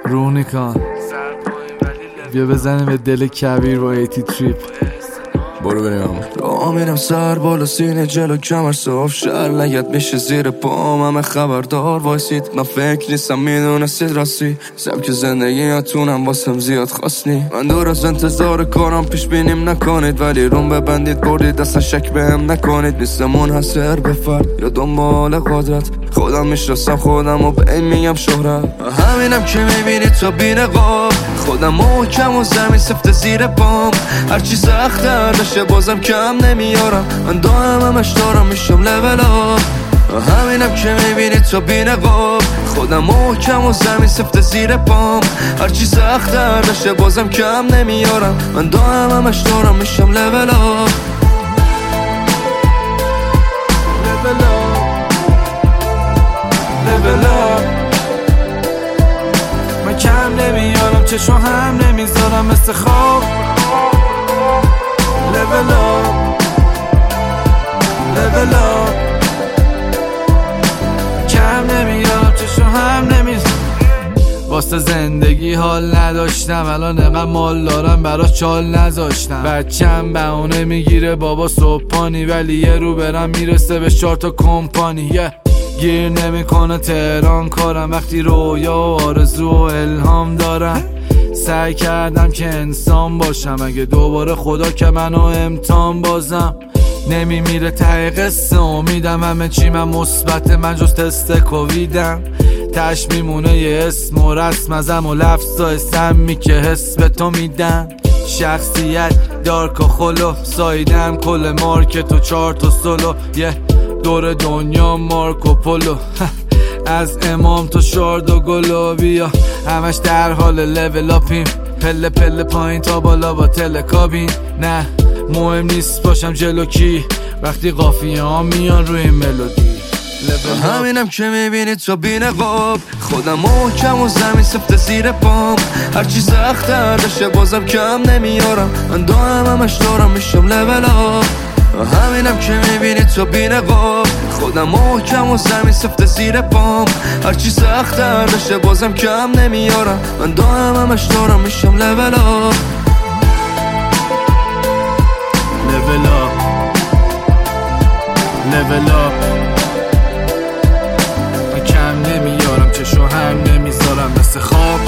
رونیکان بیا بزنیم به دل کبیر با ایتی تریپ. برو بریم همون راه میرم سر بالا سینه جلو کمر صاف شهر لگت میشه زیر پام همه خبردار وایسید من فکر نیستم میدونستید راستی سبک زندگیاتونم واسم زیاد خواستنی من دور از انتظار کارم پیش بینیم نکنید ولی روم ببندید بردید اصلا شک بهم نکنید نیستم منحصر به فرد یا دنبال قدرت خودم میشناسم خودم و به این میگم شهرت همینم که میبینید تا بی‌نقاب خودم محکم و زمین سفت زیر پام هرچی سخت‌تر بشه بازم کم نمیارم من همش دارم میشم لول آپ همینم که میبینید تا بی‌نقاب خودم محکم و زمین سفت زیر پام هرچی سخت‌تر بشه بازم کم نمیارم من همش دارم میشم لول آپ من کم نمیارم چشم هم نمیذارم مثل خواب level up کم نمیارم چشم هم نمیذارم واسه زندگی حال نداشتم الان انقدر مال دارم برا چال نذاشتم بچم بهونه میگیره بابا صبحانی ولی یه رو برم میرسه به 4 تا کمپانی گیر نمیکنه تهران کارم وقتی رویا و آرزو و الهام دارم سعی کردم که انسان باشم اگه دوباره خدا که منو امتحان بازم نمیمیره ته قصه امیدم همه چی من مثبت من جز تست کوویدم تش میمونه یه اسم و رسم ازم و لفظای سمی که حس به تو میدن شخصیت دارک و خلو سایدم کل مارکت و 4 تا سولو دور دنیا مارکو پولو از امام تا شارد و گلو بیا همش در حال لول اپیم پله پله پایین تا بالا با تلکابین نه مهم نیست باشم جلو کی وقتی قافیه ها میان روی ملودی همینم که میبینید تا بی‌نقاب خودم محکم و زمین سفت زیر پام هرچی سخت‌تر بشه بازم کم نمیارم من همش دارم میشم لول آپ همینم که میبینید تا بی‌نقاب خودم محکم و زمین سفت زیر پام هرچی سخت‌تر بشه بازم کم نمیارم من همش دارم میشم لول آپ level up من کم نمیارم چشم هم نمیذارم مثل خواب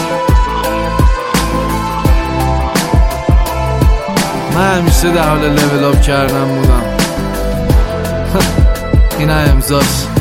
من همیشه در حال لول اپ کردم بودم این امضاش